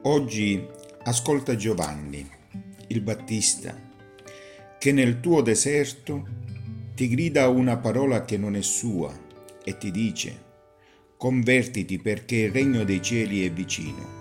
Oggi ascolta Giovanni, il Battista, che nel tuo deserto ti grida una parola che non è sua e ti dice: convertiti perché il regno dei cieli è vicino.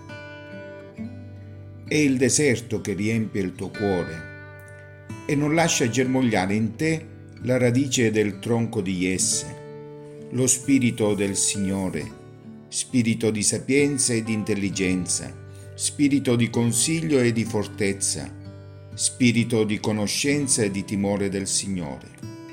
È il deserto che riempie il tuo cuore e non lascia germogliare in te la radice del tronco di Jesse, lo spirito del Signore, spirito di sapienza e di intelligenza, spirito di consiglio e di fortezza, spirito di conoscenza e di timore del Signore.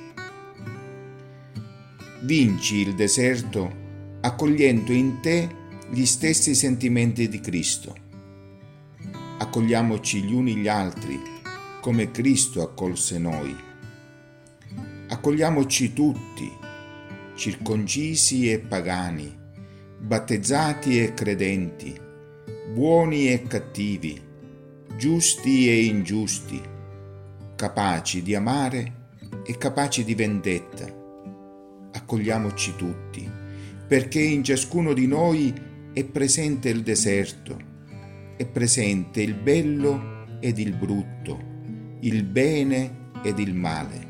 Vinci il deserto accogliendo in te gli stessi sentimenti di Cristo. Accogliamoci gli uni gli altri come Cristo accolse noi. Accogliamoci tutti, circoncisi e pagani, battezzati e credenti, buoni e cattivi, giusti e ingiusti, capaci di amare e capaci di vendetta. Accogliamoci tutti, perché in ciascuno di noi è presente il deserto, è presente il bello ed il brutto, il bene ed il male.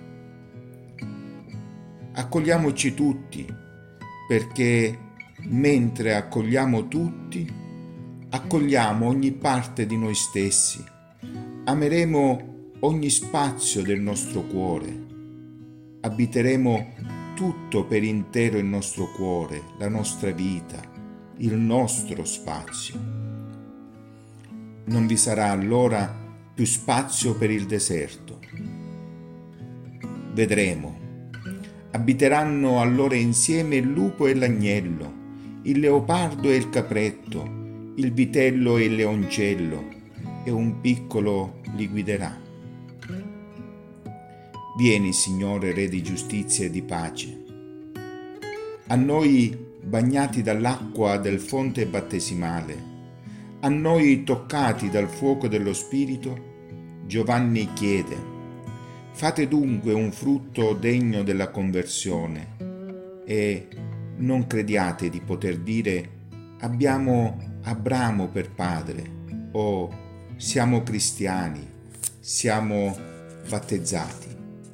Accogliamoci tutti, perché mentre accogliamo tutti, accogliamo ogni parte di noi stessi, ameremo ogni spazio del nostro cuore, abiteremo tutto per intero il nostro cuore, la nostra vita, il nostro spazio. Non vi sarà allora più spazio per il deserto. Vedremo. Abiteranno allora insieme il lupo e l'agnello, il leopardo e il capretto, il vitello e il leoncello, e un piccolo li guiderà. Vieni, Signore, Re di giustizia e di pace. A noi bagnati dall'acqua del fonte battesimale, a noi toccati dal fuoco dello Spirito, Giovanni chiede: fate dunque un frutto degno della conversione e non crediate di poter dire: abbiamo Abramo per padre, o siamo cristiani, siamo battezzati.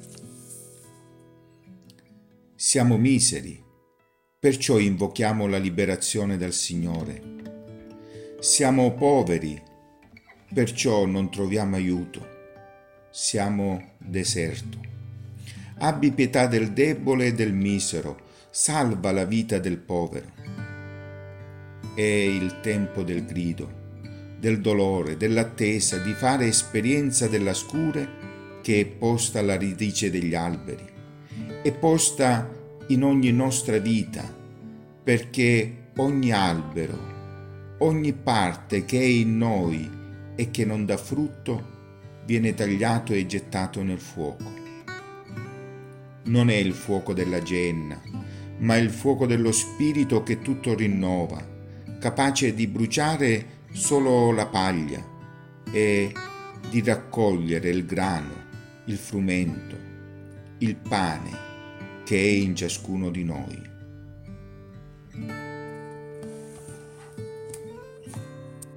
Siamo miseri, perciò invochiamo la liberazione dal Signore. Siamo poveri, perciò non troviamo aiuto. Siamo deserto. Abbi pietà del debole e del misero, salva la vita del povero. È il tempo del grido, del dolore, dell'attesa, di fare esperienza della scure che è posta alla radice degli alberi, è posta in ogni nostra vita, perché ogni albero, ogni parte che è in noi e che non dà frutto, viene tagliato e gettato nel fuoco. Non è il fuoco della genna, ma il fuoco dello Spirito che tutto rinnova, capace di bruciare solo la paglia e di raccogliere il grano, il frumento, il pane che è in ciascuno di noi.